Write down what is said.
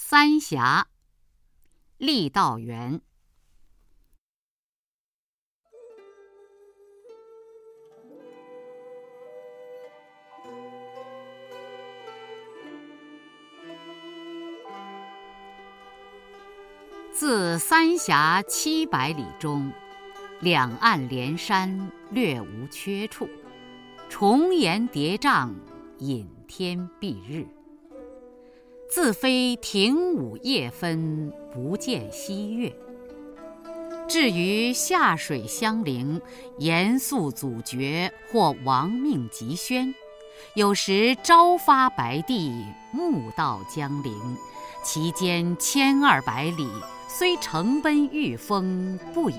三峡，郦道元。自三峡700里中，两岸连山，略无缺处，重岩叠嶂，隐天蔽日。自非庭午夜分，不见西月。至于下水相邻，严肃阻绝，或亡命急宣，有时朝发白帝，暮到江陵，其间1200里，虽乘奔御风，不以